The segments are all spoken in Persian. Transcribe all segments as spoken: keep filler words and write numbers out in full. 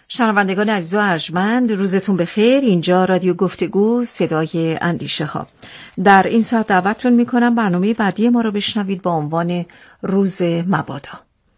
شنوندگان عزیز و ارجمند، روزتون بخیر. اینجا رادیو گفتگو، صدای اندیشه ها. در این ساعت دعوتتون میکنم برنامه بعدی ما رو بشنوید با عنوان روز مبادا.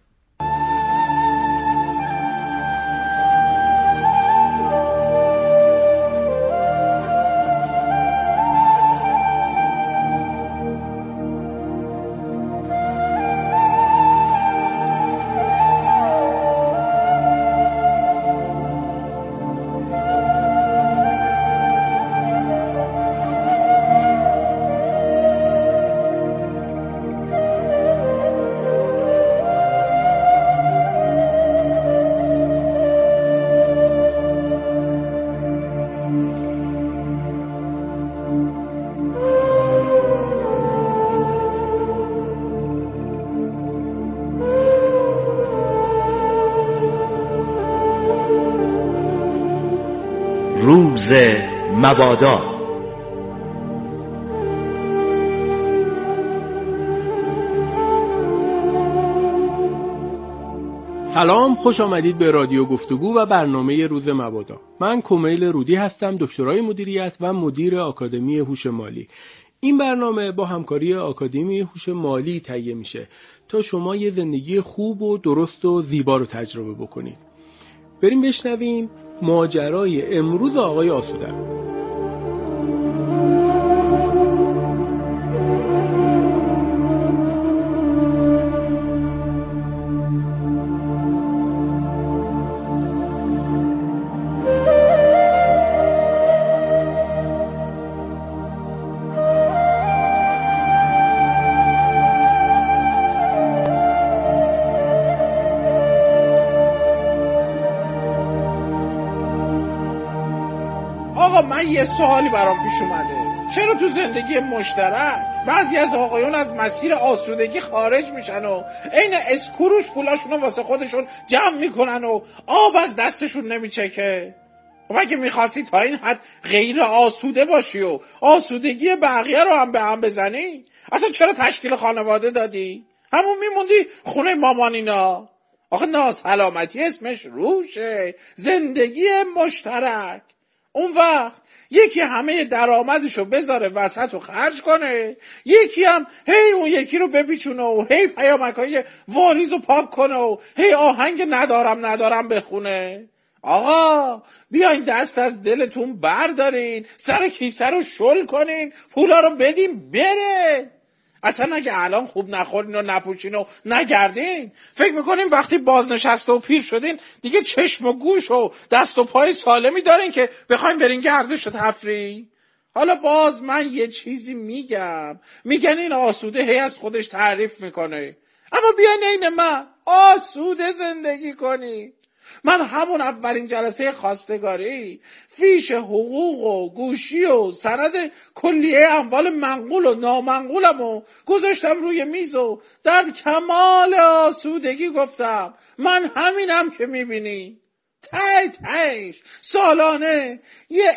روز مبادا. سلام، خوش آمدید به رادیو گفتگو و برنامه روز مبادا. من کمیل رودی هستم، دکترای مدیریت و مدیر آکادمی هوش مالی. این برنامه با همکاری آکادمی هوش مالی تهیه میشه تا شما یه زندگی خوب و درست و زیبا رو تجربه بکنید. بریم بشنویم ماجرای امروز آقای آسوده. من یه سوالی برام پیش اومده، چرا تو زندگی مشترک بعضی از آقایون از مسیر آسودگی خارج میشن و عین اسکروش پولاشون رو واسه خودشون جمع میکنن و آب از دستشون نمیچکه؟ مگه میخواستی تا این حد غیر آسوده باشی و آسودگی بقیه رو هم به هم بزنی؟ اصلا چرا تشکیل خانواده دادی؟ همون میموندی خونه مامانینا. آخه ناسلامتی اسمش روشه، زندگی مشترک. اون وقت یکی همه درآمدشو بذاره وسط و خرج کنه، یکی هم هی اون یکی رو بپیچونه و هی پیامکای واریزو پاک کنه و هی آهنگ ندارم ندارم بخونه. آقا بیاین دست از دلتون بردارین، سر کیسه رو شل کنین، پولا رو بدین بره. اصلا اگه الان خوب نخورین و نپوشین و نگردین، فکر میکنین وقتی بازنشسته و پیر شدین دیگه چشم و گوش و دست و پای سالمی دارین که بخواین برین گردش و تفریح؟ حالا باز من یه چیزی میگم، میگن این آسوده هی از خودش تعریف میکنه، اما بیاین عین من آسوده زندگی کنی. من همون اولین جلسه خواستگاری فیش حقوق و گوشی و سند کلیه اموال منقول و نامنقولم و گذاشتم روی میز و در کمال آسودگی گفتم من همینم که میبینی. تای تایش سالانه یه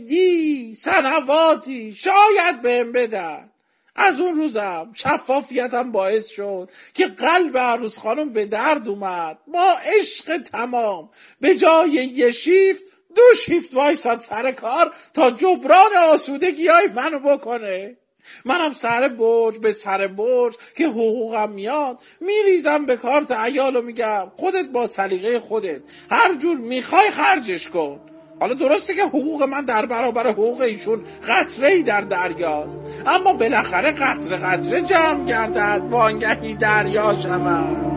عیدی سنواتی شاید بهم بدن. از اون روزم شفافیتم باعث شد که قلب عروس خانم به درد اومد. با عشق تمام به جای یه شیفت دو شیفت وایساد سر کار تا جبران آسودگی های منو بکنه. منم سر برج به سر برج که حقوقم میاد میریزم به کارت عیال و میگم خودت با سلیقه خودت هر جور میخوای خرجش کن. حالا درسته که حقوق من در برابر حقوق ایشون قطره‌ای در دریاست، اما بالاخره قطره قطره جمع گردد وانگهی دریا شود.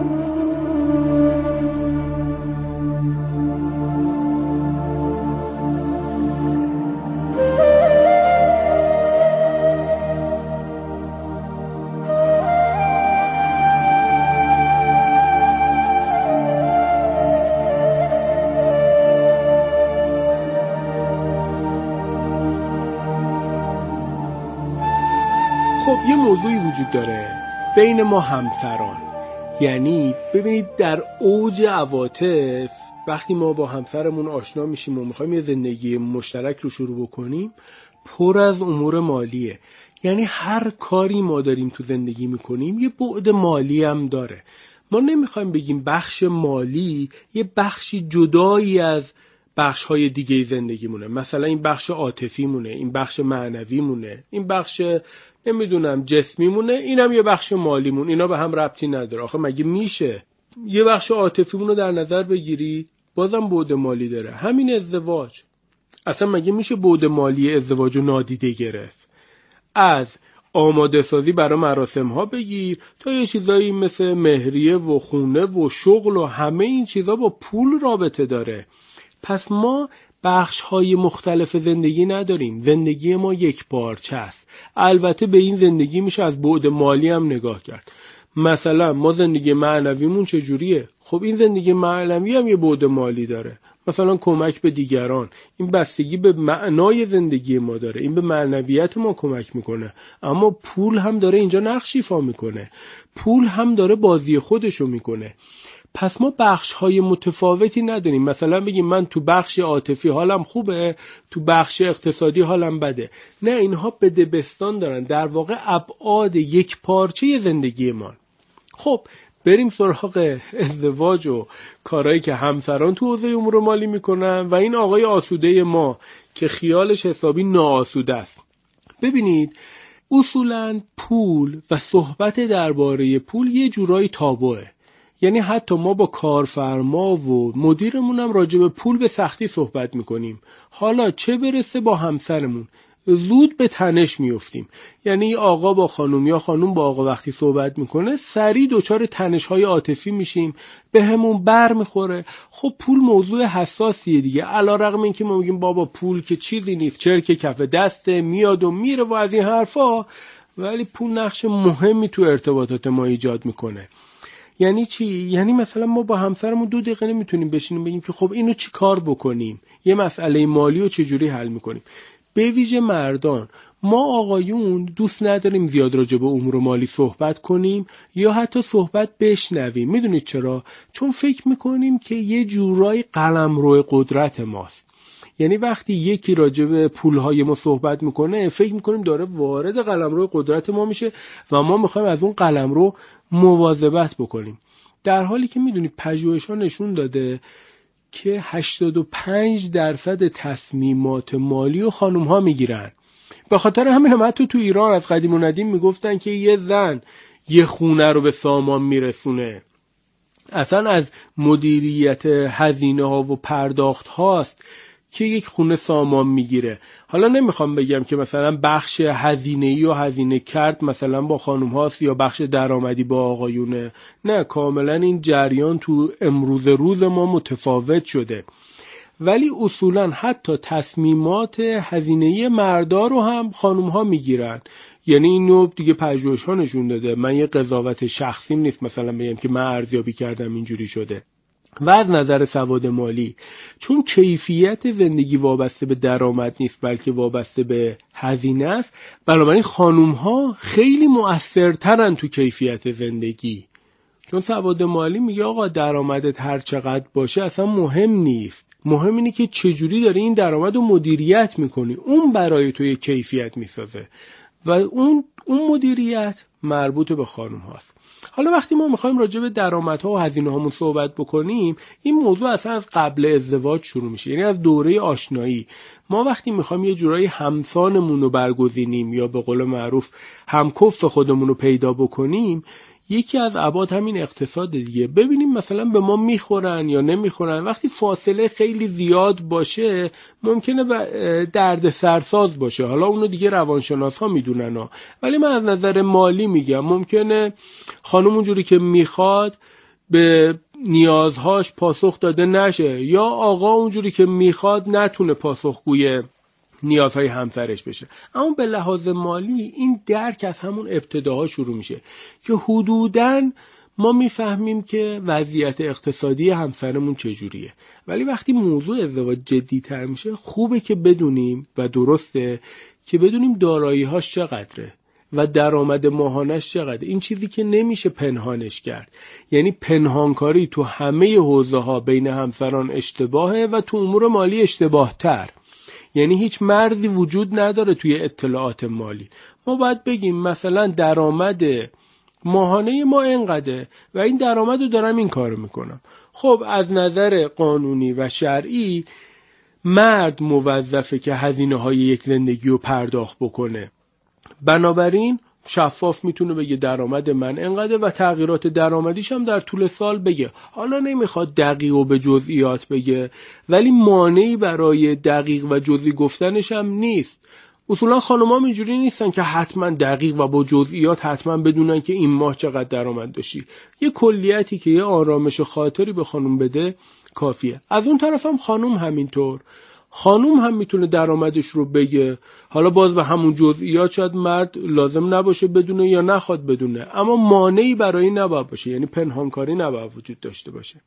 خب یه موضوعی وجود داره بین ما همسران، یعنی ببینید در اوج عواطف وقتی ما با همسرمون آشنا میشیم و میخوایم یه زندگی مشترک رو شروع بکنیم پر از امور مالیه. یعنی هر کاری ما داریم تو زندگی میکنیم یه بعد مالی هم داره. ما نمیخوایم بگیم بخش مالی یه بخشی جدایی از بخش‌های دیگه زندگی مونه، مثلا این بخش عاطفی مونه، این بخش معنوی مونه، این بخش نمیدونم جسمی مونه، اینم یه بخش مالی مون، اینا به هم ربطی نداره. آخه مگه میشه یه بخش عاطفی مونو در نظر بگیری بازم بعد مالی داره؟ همین ازدواج، اصلا مگه میشه بعد مالی ازدواجو نادیده گرفت؟ از آماده سازی برای مراسم ها بگیر تا یه چیزایی مثل مهریه و خونه و شغل و همه این چیزا با پول رابطه داره. پس ما بخش های مختلف زندگی نداریم، زندگی ما یک پارچه است. البته به این زندگی میشه از بعد مالی هم نگاه کرد. مثلا ما زندگی معنویمون چجوریه؟ خب این زندگی معنوی هم یه بعد مالی داره، مثلا کمک به دیگران، این بستگی به معنای زندگی ما داره، این به معنویت ما کمک میکنه. اما پول هم داره اینجا نقش ایفا میکنه، پول هم داره بازی خودشو میکنه. پس ما بخش های متفاوتی نداریم، مثلا بگیم من تو بخش عاطفی حالم خوبه، تو بخش اقتصادی حالم بده. نه، اینها بدبستان دارن، در واقع ابعاد یک پارچه زندگی ما. خب بریم سراغ ازدواج و کارهایی که همسران تو حوزه امور مالی میکنن و این آقای آسوده ما که خیالش حسابی ناآسوده است. ببینید اصولاً پول و صحبت درباره پول یه جورایی تابوئه، یعنی حتی ما با کارفرما و مدیرمون هم راجع به پول به سختی صحبت میکنیم، حالا چه برسه با همسرمون زود به تنش میافتیم. یعنی آقا با خانم یا خانم با آقا وقتی صحبت میکنه سریع دچار تنش‌های عاطفی میشیم، به همون بر میخوره. خب پول موضوع حساسیه دیگه، علیرغم اینکه ما میگیم بابا پول که چیزی نیست، چرک کف دسته، میاد و میره و از این حرفا، ولی پول نقش مهمی تو ارتباطات ما ایجاد میکنه. یعنی چی؟ یعنی مثلا ما با همسرمون دو دقیقه نمیتونیم بشینیم بگیم که خب اینو چی کار بکنیم، یه مسئله مالی رو چجوری حل میکنیم. به ویژه مردان، ما آقایون دوست نداریم زیاد راجع به امور مالی صحبت کنیم یا حتی صحبت بشنویم. میدونید چرا؟ چون فکر میکنیم که یه جورایی قلمرو قدرت ماست. یعنی وقتی یکی راجع به پولهای ما صحبت میکنه فکر میکنیم داره وارد قلمرو قدرت ما میشه و ما میخوایم از اون قلمرو مواظبت بکنیم، در حالی که میدونید پژوهش‌ها نشون داده که هشتاد و پنج درصد تصمیمات مالی و خانم‌ها میگیرن. به خاطر همین هم حتی تو ایران از قدیم و ندیم میگفتن که یه زن یه خونه رو به سامان میرسونه. اصلا از مدیریت هزینه ها و پرداخت هاست که یک خونه سامان میگیره. حالا نمیخوام بگم که مثلا بخش هزینه‌ای و هزینه کرد مثلا با خانم هاست یا بخش درآمدی با آقایونه، نه، کاملا این جریان تو امروز روز ما متفاوت شده. ولی اصولا حتی تصمیمات هزینه‌ای مردا رو هم خانم ها میگیرن. یعنی اینو دیگه پژوهش ها نشون داده، من یه قضاوت شخصیم نیست مثلا بگم که من ارزیابی کردم اینجوری شده. و از نظر سواد مالی، چون کیفیت زندگی وابسته به درآمد نیست بلکه وابسته به هزینه است، بنابراین خانوم ها خیلی مؤثرترن تو کیفیت زندگی. چون سواد مالی میگه آقا درآمدت هر چقدر باشه اصلا مهم نیست، مهم اینه که چجوری داری این درآمد رو مدیریت میکنی، اون برای تو یه کیفیت میسازه و اون اون مدیریت مربوط به خانم هاست. حالا وقتی ما میخوایم راجع به درآمدها و هزینه هامون صحبت بکنیم، این موضوع اصلا از قبل ازدواج شروع میشه، یعنی از دوره آشنایی. ما وقتی میخوایم یه جورایی همسانمون رو برگزینیم یا به قول معروف همکف خودمون رو پیدا بکنیم، یکی از ابعاد همین اقتصاد دیگه. ببینیم مثلا به ما میخورن یا نمیخورن. وقتی فاصله خیلی زیاد باشه ممکنه درد سرساز باشه، حالا اونو دیگه روانشناس ها میدونن ها. ولی من از نظر مالی میگم ممکنه خانم اونجوری که میخواد به نیازهاش پاسخ داده نشه یا آقا اونجوری که میخواد نتونه پاسخگوی نیازهای همسرش بشه. اما به لحاظ مالی این درک از همون ابتداها شروع میشه که حدوداً ما میفهمیم که وضعیت اقتصادی همسرمون چجوریه. ولی وقتی موضوع ازدواج جدی تر میشه خوبه که بدونیم و درسته که بدونیم دارایی‌هاش چقدره و درآمد ماهانش چقدره. این چیزی که نمیشه پنهانش کرد. یعنی پنهانکاری تو همه حوزه‌ها بین همسران اشتباهه و تو امور مالی اشتباه تر. یعنی هیچ مرزی وجود نداره توی اطلاعات مالی. ما باید بگیم مثلا درآمد ماهانه ما اینقدره و این درآمدو دارم این کارو میکنم. خب از نظر قانونی و شرعی مرد موظفه که هزینه های یک زندگی رو پرداخت بکنه. بنابراین شفاف میتونه بگه درآمد من اینقدره و تغییرات درآمدیش هم در طول سال بگه. حالا نمیخواد دقیق و به جزئیات بگه، ولی مانعی برای دقیق و جزئی گفتنش هم نیست. اصولا خانم‌ها اینجوری نیستن که حتما دقیق و با جزئیات حتما بدونن که این ماه چقدر درآمد داشتی. یه کلیتی که یه آرامش خاطری به خانم بده کافیه. از اون طرف هم خانم همینطور. خانم هم میتونه درآمدش رو بگه. حالا باز به همون جزئیات شاید مرد لازم نباشه بدونه یا نخواد بدونه، اما مانعی برای نباید باشه، یعنی پنهانکاری نباید وجود داشته باشه.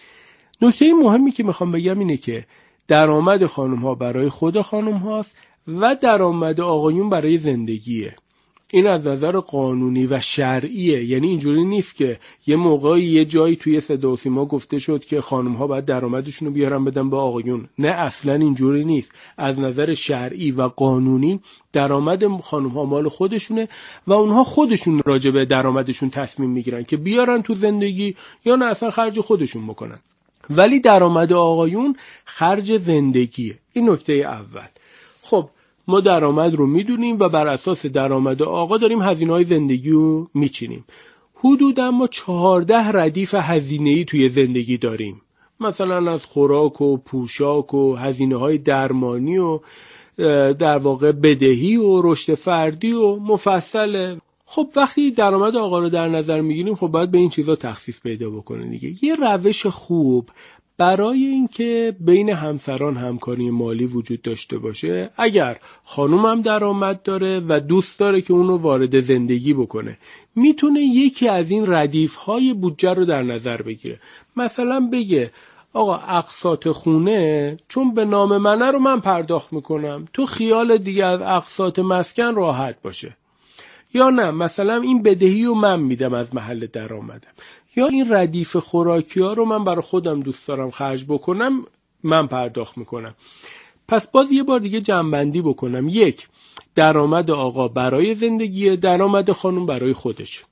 نکته مهمی که میخوام بگم اینه که درآمد خانم ها برای خود خانم هاست و درآمد آقایون برای زندگیه. این از نظر قانونی و شرعیه. یعنی اینجوری نیست که یه موقعی یه جایی توی صدا و سیما گفته شد که خانم ها باید درآمدشون رو بیارن بدن به آقایون. نه، اصلا اینجوری نیست. از نظر شرعی و قانونی درآمد خانم ها مال خودشونه و اونها خودشون راجع به درآمدشون تصمیم میگیرن که بیارن تو زندگی یا نه اصلا خرج خودشون بکنن. ولی درآمد آقایون خرج زندگیه. این نکته اول. خب ما درآمد رو میدونیم و بر اساس درآمد آقا داریم هزینه‌های زندگی رو میچینیم. حدوداً ما چهارده ردیف هزینه‌ای توی زندگی داریم. مثلا از خوراک و پوشاک و هزینه‌های درمانی و در واقع بدهی و رشد فردی و مفصله. خب وقتی درآمد آقا رو در نظر میگیریم خب باید به این چیزا تخفیف پیدا بکنه دیگه. یه روش خوب برای اینکه بین همسران همکاری مالی وجود داشته باشه، اگر خانم هم درآمد داره و دوست داره که اونو وارد زندگی بکنه، میتونه یکی از این ردیف‌های بودجه رو در نظر بگیره. مثلا بگه آقا اقساط خونه چون به نام منه رو من پرداخت میکنم، تو خیال دیگه از اقساط مسکن راحت باشه. یا نه مثلا این بدهی رو من میدم از محل درآمدم، یا این ردیف خوراکی ها رو من برای خودم دوست دارم خرج بکنم، من پرداخت میکنم. پس باز یه بار دیگه جمع‌بندی بکنم. یک، درآمد آقا برای زندگی، درآمد خانم برای خودش.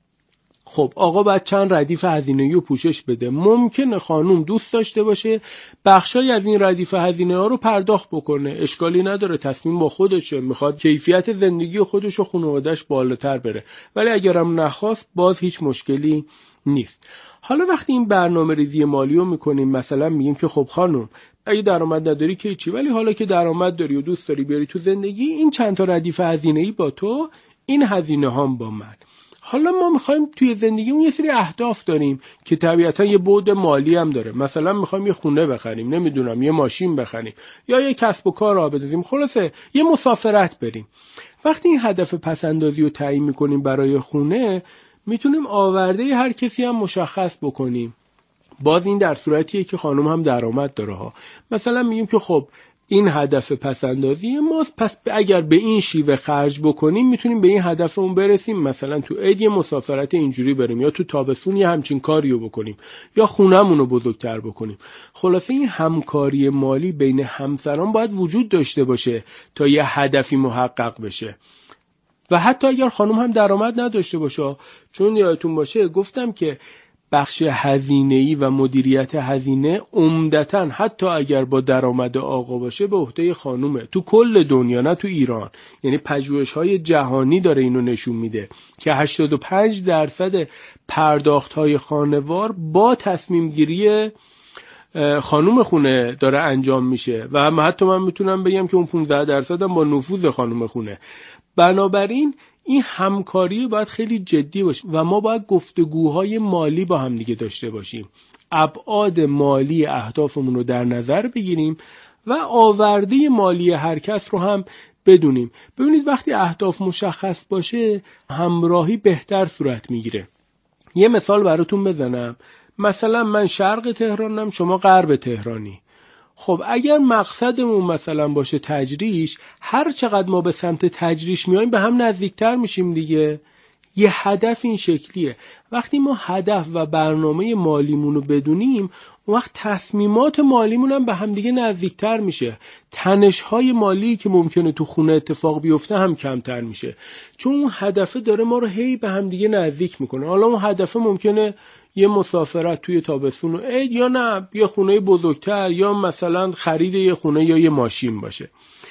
خب آقا باید چند ردیف هزینه‌ای رو پوشش بده. ممکنه خانم دوست داشته باشه بخشای از این ردیف هزینه‌ها رو پرداخت بکنه، اشکالی نداره، تصمیم با خودشه، میخواد کیفیت زندگی خودش و خانواده‌اش بالاتر بره. ولی اگرم نخواست باز هیچ مشکلی نیست. حالا وقتی این برنامه ریزی مالی رو میکنیم، مثلا میگیم که خب خانم اگه درآمد نداری که چی، ولی حالا که درآمد داری و دوست داری بیاری تو زندگی، این چند تا ردیف هزینه‌ای با تو، این هزینه هام با من. حالا ما میخوایم توی زندگیمون یه سری اهداف داریم که طبیعتا یه بعد مالی هم داره. مثلا میخوایم یه خونه بخریم، نمیدونم یه ماشین بخریم، یا یه کسب و کار راه بندازیم، خلاصه یه مسافرت بریم. وقتی این هدف پسندازی رو تعیین میکنیم برای خونه، میتونیم آورده هر کسی هم مشخص بکنیم. باز این در صورتیه که خانم هم درآمد داره ها. مثلا میگیم که خب این هدف پسندازی ماست، پس اگر به این شیوه خرج بکنیم میتونیم به این هدفمون برسیم. مثلا تو عید یه مسافرت اینجوری بریم، یا تو تابستون یه همچین کاریو بکنیم، یا خونه‌مون رو بزرگتر بکنیم. خلاصه این همکاری مالی بین همسران باید وجود داشته باشه تا یه هدفی محقق بشه. و حتی اگر خانم هم درآمد نداشته باشه، چون یادتون باشه گفتم که بخش هزینه‌ای و مدیریت هزینه عمدتاً حتی اگر با درآمد آقا باشه به عهده خانومه، تو کل دنیا نه تو ایران. یعنی پژوهش‌های جهانی داره اینو نشون میده که هشتاد و پنج درصد پرداخت‌های خانوار با تصمیم گیری خانوم خونه داره انجام میشه و حتی من میتونم بگم که اون پانزده درصد هم با نفوذ خانوم خونه. بنابراین این همکاری باید خیلی جدی باشه و ما باید گفتگوهای مالی با هم دیگه داشته باشیم. ابعاد مالی اهدافمون رو در نظر بگیریم و آورده مالی هر کس رو هم بدونیم. ببینید وقتی اهداف مشخص باشه همراهی بهتر صورت میگیره. یه مثال براتون بزنم. مثلا من شرق تهرانم، شما غرب تهرانی. خب اگر مقصدمون مثلا باشه تجریش، هر چقدر ما به سمت تجریش میایم به هم نزدیکتر میشیم دیگه. یه هدف این شکلیه. وقتی ما هدف و برنامه مالیمون رو بدونیم، اون وقت تصمیمات مالیمون هم به هم دیگه نزدیکتر میشه. تنش‌های مالی که ممکنه تو خونه اتفاق بیفته هم کمتر میشه، چون اون هدف داره ما رو هی به هم دیگه نزدیک میکنه. حالا اون هدف ممکنه یه مسافرت توی تابستون و عید، یا نه یه خونه بزرگتر، یا مثلا خرید یه خونه یا یه ماشین باشه.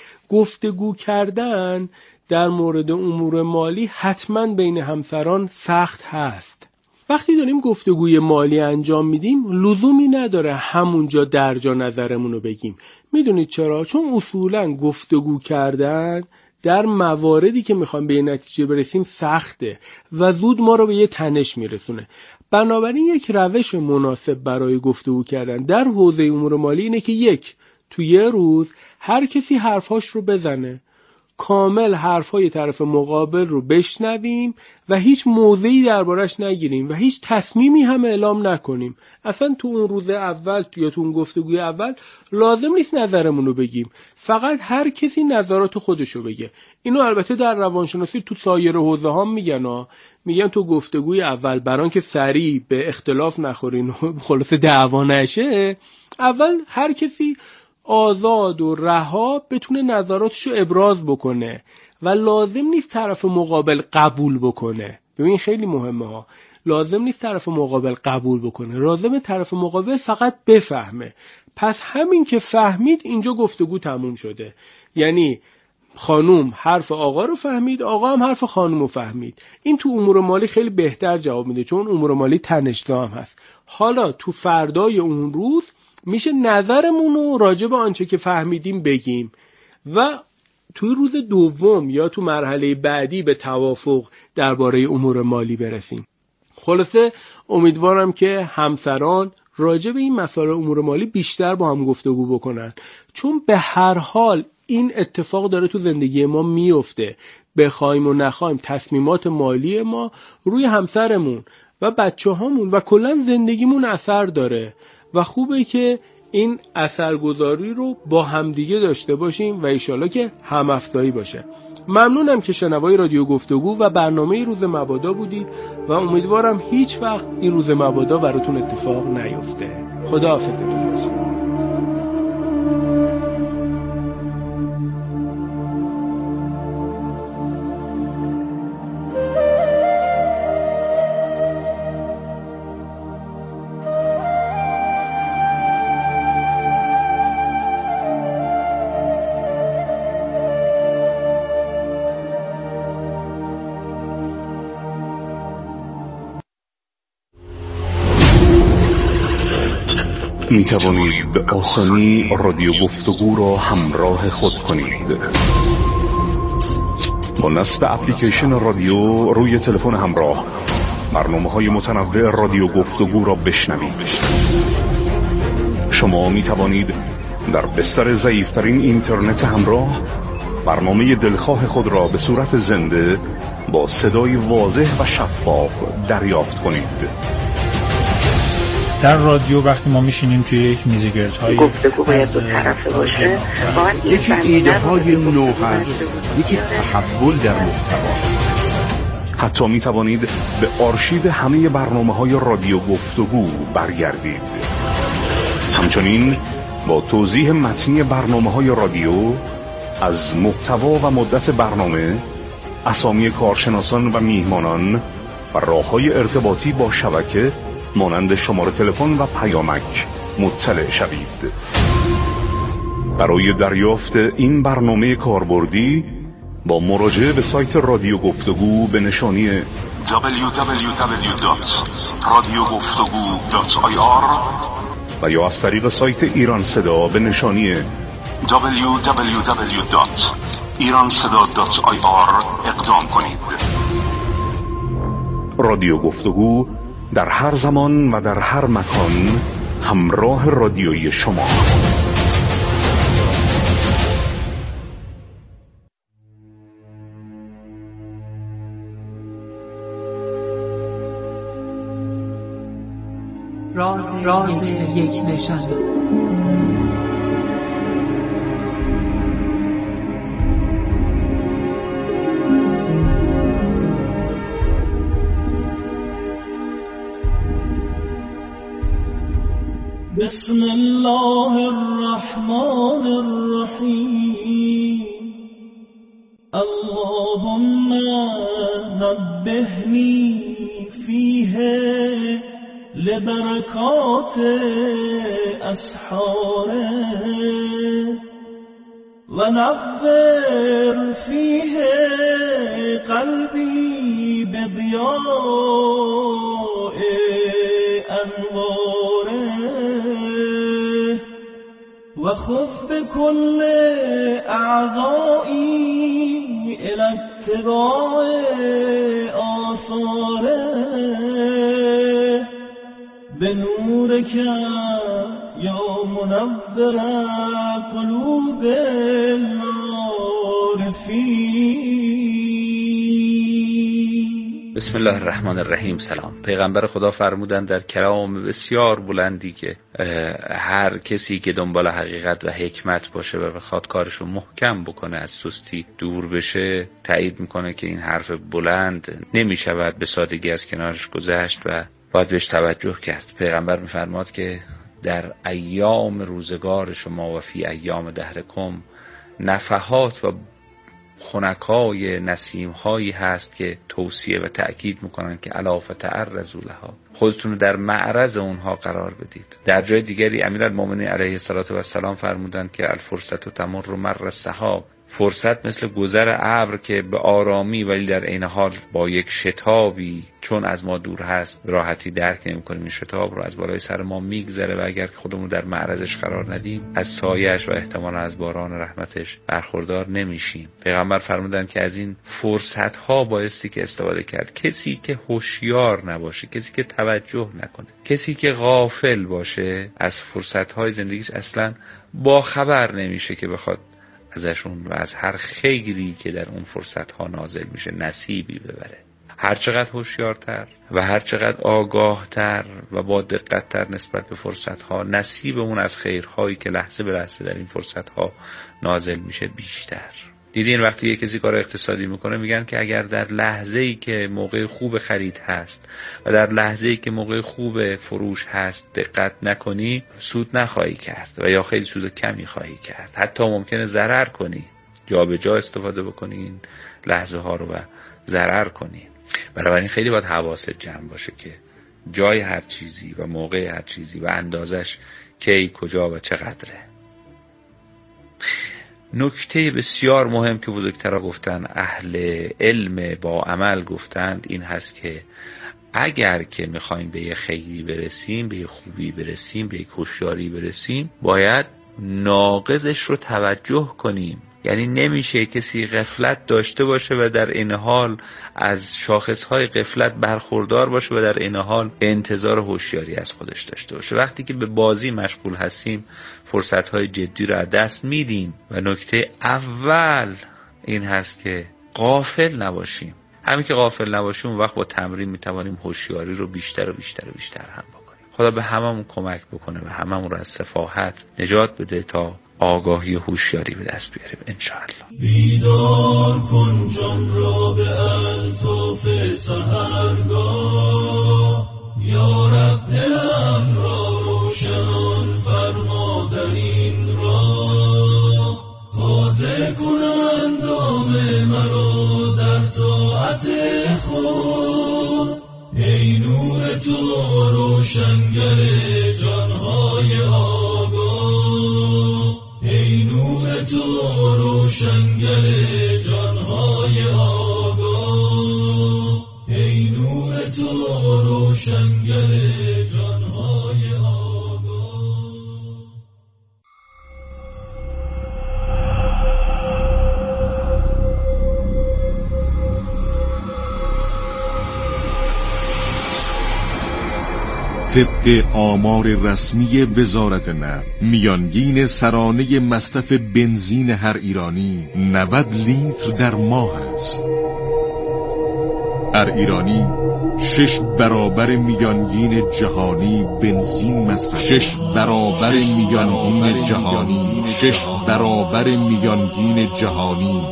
گفتگو کردن در مورد امور مالی حتما بین همسران سخت هست. وقتی داریم گفتگوی مالی انجام میدیم لزومی نداره همونجا درجا نظرمون رو بگیم. میدونید چرا؟ چون اصولا گفتگو کردن در مواردی که میخوایم به نتیجه برسیم سخته و زود ما رو به یه تنش میرسونه. بنابراین یک روش مناسب برای گفتگو کردن در حوزه امور مالی اینه که یک، تو یه روز هر کسی حرفاش رو بزنه، کامل حرفای طرف مقابل رو بشنویم و هیچ موضعی دربارش نگیریم و هیچ تصمیمی هم اعلام نکنیم. اصلا تو اون روز اول یا تو اون گفتگوی اول لازم نیست نظرمون رو بگیم، فقط هر کسی نظرات خودش رو بگه. اینو البته در روانشناسی تو سایر حوزه ها میگن ها. میگن تو گفتگوی اول بران که سریع به اختلاف نخورین و خلاص دعوا نشه، اول هر کسی آزاد و رها بتونه نظراتشو ابراز بکنه و لازم نیست طرف مقابل قبول بکنه. ببین خیلی مهمه ها، لازم نیست طرف مقابل قبول بکنه، لازمه طرف مقابل فقط بفهمه. پس همین که فهمید اینجا گفتگو تموم شده. یعنی خانوم حرف آقا رو فهمید، آقا هم حرف خانوم رو فهمید. این تو امور مالی خیلی بهتر جواب میده، چون امور مالی تنش‌زا هم هست. حالا تو فردای اون روز میشه نظرمون رو راجع به آنچه که فهمیدیم بگیم و توی روز دوم یا تو مرحله بعدی به توافق درباره امور مالی برسیم. خلاصه امیدوارم که همسران راجع به این مسائل امور مالی بیشتر با هم گفتگو بکنن، چون به هر حال این اتفاق داره تو زندگی ما میفته. بخوایم و نخوایم تصمیمات مالی ما روی همسرمون و بچه هامون و کلا زندگیمون اثر داره و خوبه که این اثرگذاری رو با همدیگه داشته باشیم و انشالله که هم افزایی باشه. ممنونم که شنوای رادیو گفتگو و برنامه روز مبادا بودید و امیدوارم هیچ وقت این روز مبادا براتون اتفاق نیفته. خداحافظتون باشه. می توانید به آسانی رادیو گفتگو را همراه خود کنید. با نصب اپلیکیشن رادیو روی تلفن همراه برنامه‌های متنوع رادیو گفتگو را بشنوید. شما می توانید در بستر ضعیف‌ترین اینترنت همراه برنامه دلخواه خود را به صورت زنده با صدای واضح و شفاف دریافت کنید. در رادیو وقتی ما میشینیم توی یک میزگردهای گفتگو باید دو طرفه باشه، یکی ایده های نو هست، یکی تحول در محتوا. حتی می توانید به آرشیو همه برنامه های رادیو گفتگو برگردید. همچنین با توضیح متنی برنامه های رادیو از محتوا و مدت برنامه، اسامی کارشناسان و میهمانان و راه‌های ارتباطی با شبکه مانند شماره تلفن و پیامک مطلع شوید. برای دریافت این برنامه کاربردی با مراجعه به سایت رادیو گفتگو به نشانی دبلیو دبلیو دبلیو دات رادیو گفتگو دات آی آر و یا از طریق سایت ایران صدا به نشانی دبلیو دبلیو دبلیو دات ایران صدا دات آی آر اقدام کنید. رادیو گفتگو در هر زمان و در هر مکان همراه رادیویی شما. راز, راز یک نشانه. بسم الله الرحمن الرحیم اللهم نبهنی فیه لبرکات اسحاره و نور فیه قلبی بضیاء انواره و خذ بكل اعضایی الى اتباع آثاره بنورك یا منور قلوب العارفین. بسم الله الرحمن الرحیم. سلام. پیغمبر خدا فرمودند در کلام بسیار بلندی که هر کسی که دنبال حقیقت و حکمت باشه و بخواد کارشو محکم بکنه از سستی دور بشه، تایید میکنه که این حرف بلند نمیشود به سادگی از کنارش گذشت و باید بهش توجه کرد. پیغمبر میفرماد که در ایام روزگار شما و فی ایام دهرکم نفحات و خنکای نسیم‌هایی هست که توصیه و تأکید میکنن که الا فتعرضوا لها، خودتون رو در معرض اونها قرار بدید. در جای دیگری امیرالمومنین علیه السلام فرمودند که الفرصت تمر مر السحاب، فرصت مثل گذر ابر که به آرامی ولی در عین حال با یک شتابی چون از ما دور هست راحتی درک نمی‌کنیم، این شتاب رو از بالای سر ما میگذره و اگر خودمون در معرضش قرار ندیم از سایه‌اش و احتمالاً از باران رحمتش برخوردار نمیشیم. پیغمبر فرمودند که از این فرصت‌ها بایستی که استفاده کرد. کسی که هوشیار نباشه، کسی که توجه نکنه، کسی که غافل باشه از فرصت‌های زندگیش اصلاً با خبر نمیشه که بخواد ازشون و از هر خیری که در اون فرصت‌ها نازل میشه نصیبی ببره. هر چقدر هوشیارتر و هر چقدر آگاهتر و با دقت‌تر نسبت به فرصت‌ها، نصیبمون از خیرهایی که لحظه به لحظه در این فرصت‌ها نازل میشه بیشتر. دیدین وقتی یک کسی کار اقتصادی میکنه میگن که اگر در لحظه‌ای که موقع خوب خرید هست و در لحظه‌ای که موقع خوب فروش هست دقت نکنی سود نخواهی کرد و یا خیلی سود کمی خواهی کرد، حتی ممکنه ضرر کنی، جا به جا استفاده بکنی این لحظه ها رو و ضرر کنی. بنابراین خیلی باید حواست جمع باشه که جای هر چیزی و موقع هر چیزی و اندازش کی، کجا و چقدره. نکته بسیار مهم که بزرگترها گفتن، اهل علم با عمل گفتند، این هست که اگر که میخوایم به یه خیری برسیم، به یه خوبی برسیم، به یه هوشیاری برسیم، باید ناقضش رو توجه کنیم. یعنی نمیشه کسی غفلت داشته باشه و در این حال از شاخصهای غفلت برخوردار باشه و در این حال انتظار هوشیاری از خودش داشته باشه. وقتی که به بازی مشغول هستیم فرصتهای جدی رو از دست میدیم و نکته اول این هست که غافل نباشیم. همین که غافل نباشیم اون وقت با تمرین میتوانیم هوشیاری رو بیشتر و بیشتر و بیشتر هم بکنیم. خدا به هممون کمک بکنه و هممون رو از سفاهت نجات بده تا آگاهی و هوشیاری به دست بیاریم انشاءالله. بیدار کن جان را به الطاف سحرگاه، یا رب دلم را روشنان فرما در این راه، تازه کن اندام مرا در طاعت خود، ای نور تو روشنگر جانهای آگاه، ای نور تو روشنگر جانهای آگاه، ای نور تو روشنگر جانهای آگاه. طبق آمار رسمی وزارت نفت میانگین سرانه مصرف بنزین هر ایرانی نود لیتر در ماه است. هر ایرانی شش برابر میانگین جهانی بنزین مصرف، شش برابر میانگین جهانی، شش برابر میانگین جهانی.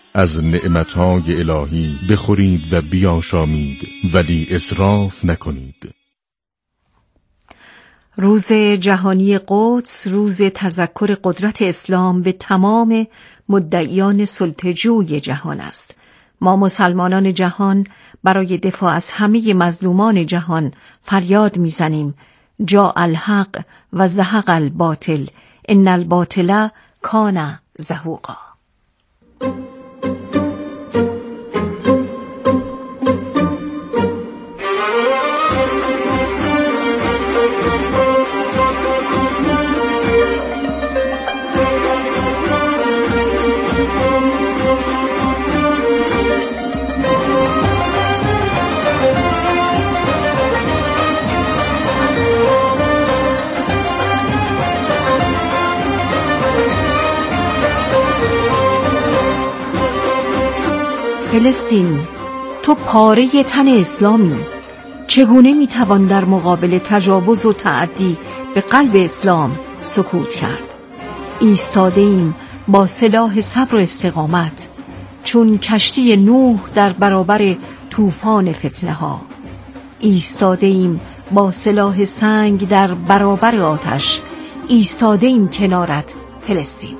از نعمتهای الهی بخورید و بیاشامید، ولی اسراف نکنید. روز جهانی قدس روز تذکر قدرت اسلام به تمام مدعیان سلطه‌جوی جهان است. ما مسلمانان جهان برای دفاع از همه مظلومان جهان فریاد میزنیم: جاء الحق و زهق الباطل ان الباطل کان زهوقا. فلسطین، تو پاره تن اسلامی، چگونه میتوان در مقابل تجاوز و تعدی به قلب اسلام سکوت کرد؟ ایستاده ایم با سلاح صبر و استقامت، چون کشتی نوح در برابر طوفان فتنه ها. ایستاده ایم با سلاح سنگ در برابر آتش، ایستاده ایم کنارت فلسطین.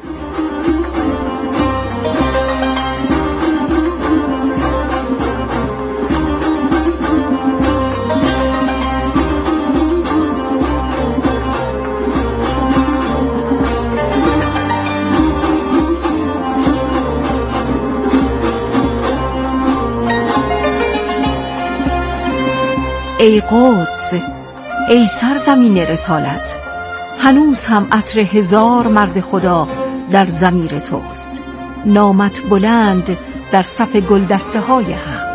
ای قدس، ای سرزمین رسالت، هنوز هم عطر هزار مرد خدا در ضمیر توست. نامت بلند در صف گلدسته های حق.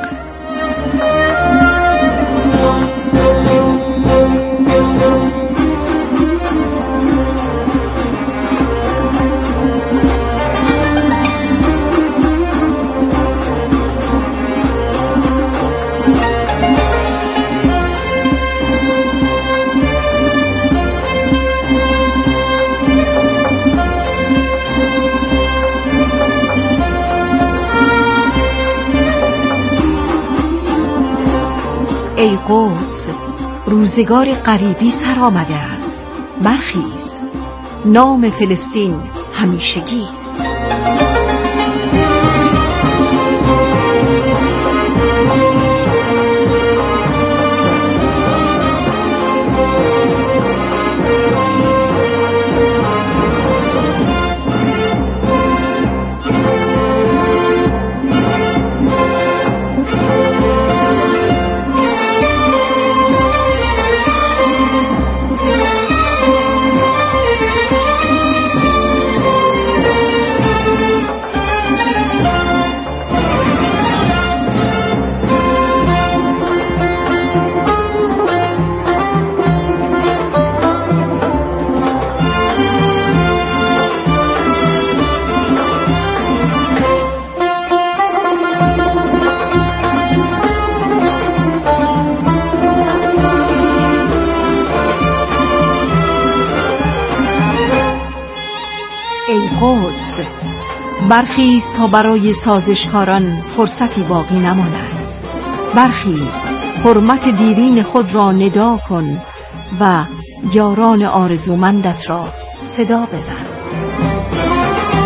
ای قدس، روزگار غریبی سر آمده است، برخیز، نام فلسطین همیشگی است. ای قدس، برخیز تا برای سازشکاران فرصتی باقی نماند. برخیز، حرمت دیرین خود را ندا کن و یاران آرزومندت را صدا بزن.